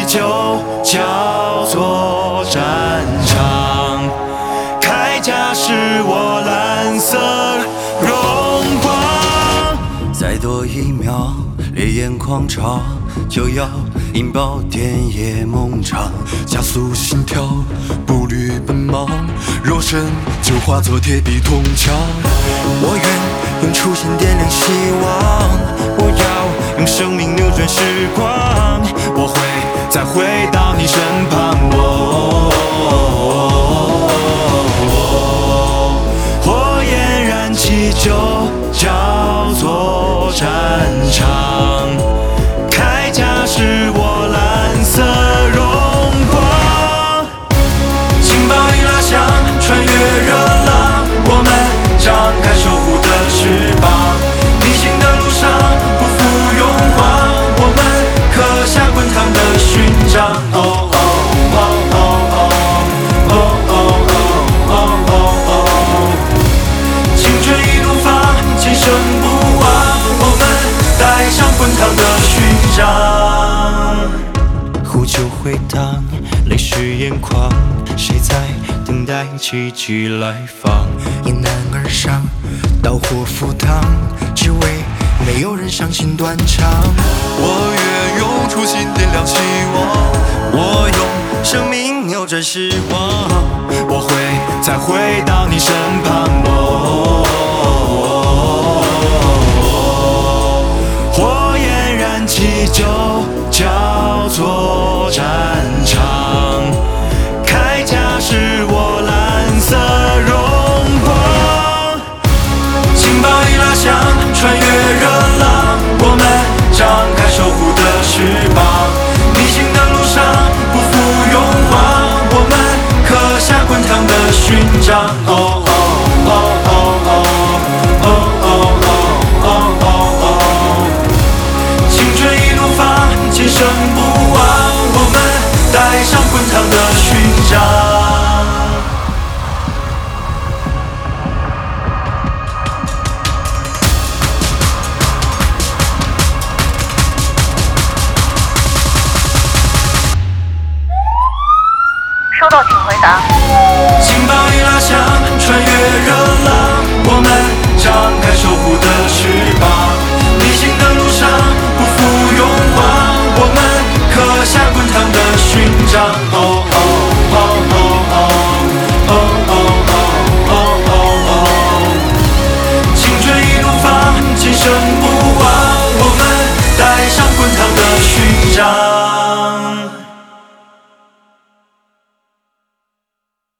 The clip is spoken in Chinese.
就叫做战场。铠甲是我蓝色荣光。 再多一秒，烈焰狂潮就要引爆田野梦长，加速心跳，步履奔忙，肉身就化作铁壁铜墙。我愿用初心点亮希望， 我要用生命扭转时光，我会再回到你身旁。火焰燃起就叫做战场，铠甲是我蓝色荣光。情报一拉响，穿越热浪，我们张开守护的翅膀。逆行的路上不负勇往，我们刻下滚烫的勋章。青春一怒放，今生不忘，我们带上滚烫的勋章。 呼救回荡，泪湿眼眶，谁在等待奇迹来访？迎难而上，刀火赴汤，只为没有人伤心断肠。我愿用初心点亮希望，我用生命扭转时光， 我会再回到你身旁。火焰燃起就叫做战场，铠甲是我蓝色荣光。情报一拉响，穿越热浪，我们张开守护的翅膀。逆行的路上不负勇往，我们刻下滚烫的勋章。青春一怒放，今生不忘，我们带上滚烫的勋章。 收到，请回答。 情报一拉响，穿越热浪，我们张开守护的翅膀。